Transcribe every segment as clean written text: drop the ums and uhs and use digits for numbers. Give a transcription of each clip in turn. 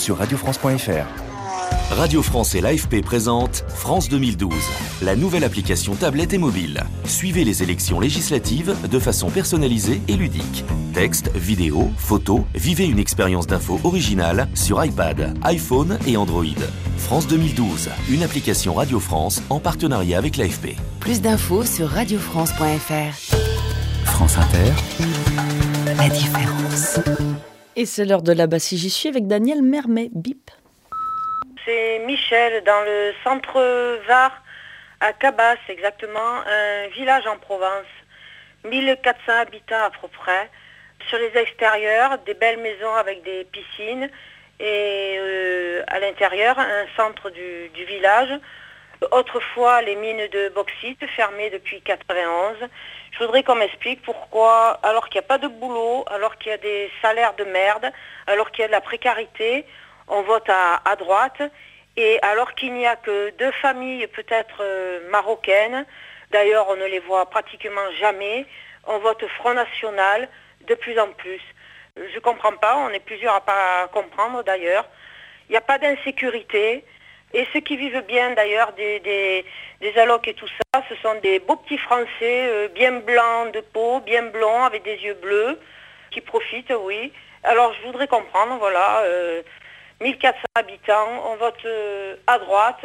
sur radiofrance.fr. Radio France et l'AFP présentent France 2012, la nouvelle application tablette et mobile. Suivez les élections législatives de façon personnalisée et ludique. Texte, vidéo, photos, vivez une expérience d'info originale sur iPad, iPhone et Android. France 2012, une application Radio France en partenariat avec l'AFP. Plus d'infos sur radiofrance.fr. France Inter. La différence. Et c'est l'heure de la Bassie, j'y suis avec Daniel Mermet. Bip. C'est Michel, dans le centre Var, à Cabas exactement, un village en Provence. 1400 habitants à peu près. Sur les extérieurs, des belles maisons avec des piscines. Et à l'intérieur, un centre du village. Autrefois, les mines de bauxite fermées depuis 91. Je voudrais qu'on m'explique pourquoi, alors qu'il n'y a pas de boulot, alors qu'il y a des salaires de merde, alors qu'il y a de la précarité, on vote à droite. Et alors qu'il n'y a que 2 familles peut-être marocaines, d'ailleurs on ne les voit pratiquement jamais, on vote Front National de plus en plus. Je ne comprends pas, on est plusieurs à ne pas comprendre d'ailleurs. Il n'y a pas d'insécurité. Et ceux qui vivent bien d'ailleurs des allocs et tout ça, ce sont des beaux petits Français bien blancs de peau, bien blonds, avec des yeux bleus, qui profitent, oui. Alors je voudrais comprendre, voilà, 1400 habitants, on vote à droite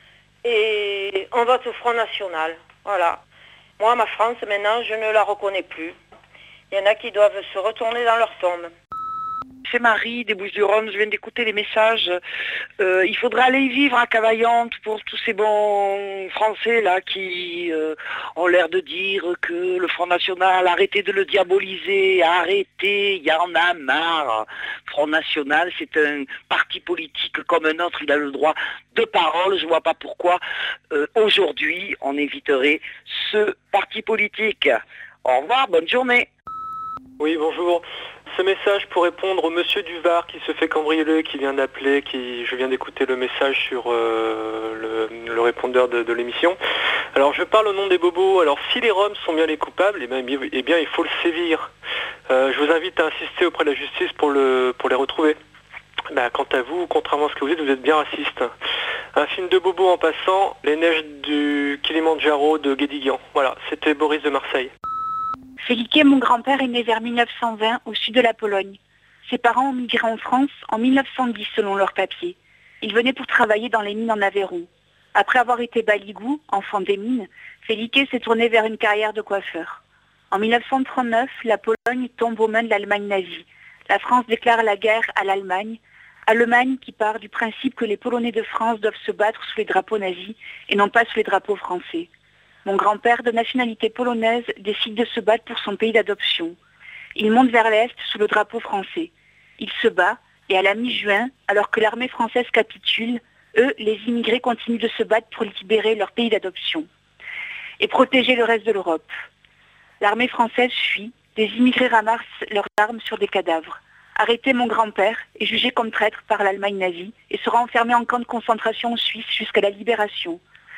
et on vote au Front National, voilà. Moi, ma France, maintenant, je ne la reconnais plus. Il y en a qui doivent se retourner dans leur tombe. C'est Marie des Bouches-du-Rhône, je viens d'écouter les messages. Il faudrait aller vivre à Cavaillante pour tous ces bons Français là qui ont l'air de dire que le Front National, arrêtez de le diaboliser, arrêtez, il y en a marre. Front National, c'est un parti politique comme un autre, il a le droit de parole, je ne vois pas pourquoi aujourd'hui on éviterait ce parti politique. Au revoir, bonne journée. Oui, bonjour. Ce message pour répondre au monsieur du Var qui se fait cambrioler, qui vient d'appeler, je viens d'écouter le message sur le répondeur de l'émission. Alors je parle au nom des bobos. Alors si les Roms sont bien les coupables, eh bien il faut le sévir. Je vous invite à insister auprès de la justice pour les retrouver. Quant à vous, contrairement à ce que vous êtes bien raciste. Un film de bobos en passant, Les neiges du Kilimandjaro de Guédiguian. Voilà, c'était Boris de Marseille. Félike, mon grand-père, est né vers 1920 au sud de la Pologne. Ses parents ont migré en France en 1910 selon leurs papiers. Ils venaient pour travailler dans les mines en Aveyron. Après avoir été baligou, enfant des mines, Félike s'est tourné vers une carrière de coiffeur. En 1939, la Pologne tombe aux mains de l'Allemagne nazie. La France déclare la guerre à l'Allemagne. Allemagne qui part du principe que les Polonais de France doivent se battre sous les drapeaux nazis et non pas sous les drapeaux français. Mon grand-père, de nationalité polonaise, décide de se battre pour son pays d'adoption. Il monte vers l'Est sous le drapeau français. Il se bat, et à la mi-juin, alors que l'armée française capitule, eux, les immigrés, continuent de se battre pour libérer leur pays d'adoption et protéger le reste de l'Europe. L'armée française fuit, des immigrés ramassent leurs armes sur des cadavres. Arrêté, mon grand-père est jugé comme traître par l'Allemagne nazie et sera enfermé en camp de concentration en Suisse jusqu'à la libération.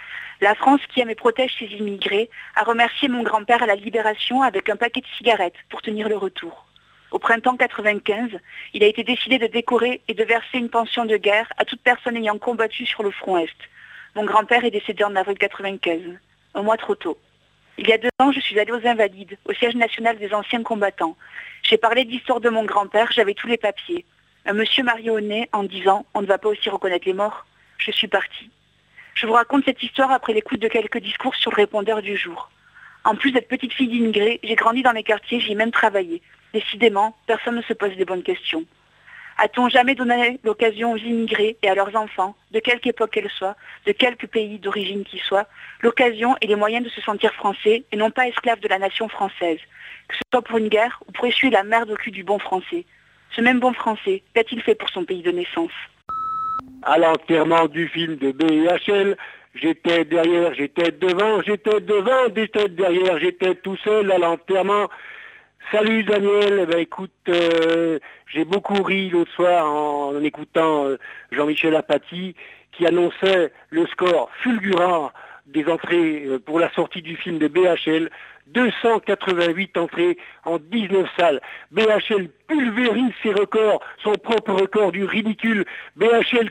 La France, qui aime et protège ses immigrés, a remercié mon grand-père à la libération avec un paquet de cigarettes pour tenir le retour. Au printemps 95, il a été décidé de décorer et de verser une pension de guerre à toute personne ayant combattu sur le front Est. Mon grand-père est décédé en avril 95, un mois trop tôt. Il y a 2 ans, je suis allée aux Invalides, au siège national des anciens combattants. J'ai parlé de l'histoire de mon grand-père, j'avais tous les papiers. Un monsieur m'a ri au nez en disant « On ne va pas aussi reconnaître les morts ». Je suis partie. Je vous raconte cette histoire après l'écoute de quelques discours sur le répondeur du jour. En plus d'être petite fille d'immigrés, j'ai grandi dans les quartiers, j'y ai même travaillé. Décidément, personne ne se pose des bonnes questions. A-t-on jamais donné l'occasion aux immigrés et à leurs enfants, de quelque époque qu'elle soit, de quelque pays d'origine qu'ils soient, l'occasion et les moyens de se sentir français et non pas esclaves de la nation française, que ce soit pour une guerre ou pour essuyer la merde au cul du bon français. Ce même bon français, qu'a-t-il fait pour son pays de naissance ? À l'enterrement du film de BHL, j'étais derrière, j'étais devant, j'étais derrière, j'étais tout seul à l'enterrement. Salut Daniel, écoute, j'ai beaucoup ri l'autre soir en écoutant Jean-Michel Apathy qui annonçait le score fulgurant des entrées pour la sortie du film de BHL. 288 entrées en 19 salles. BHL pulvérise ses records, son propre record du ridicule. BHL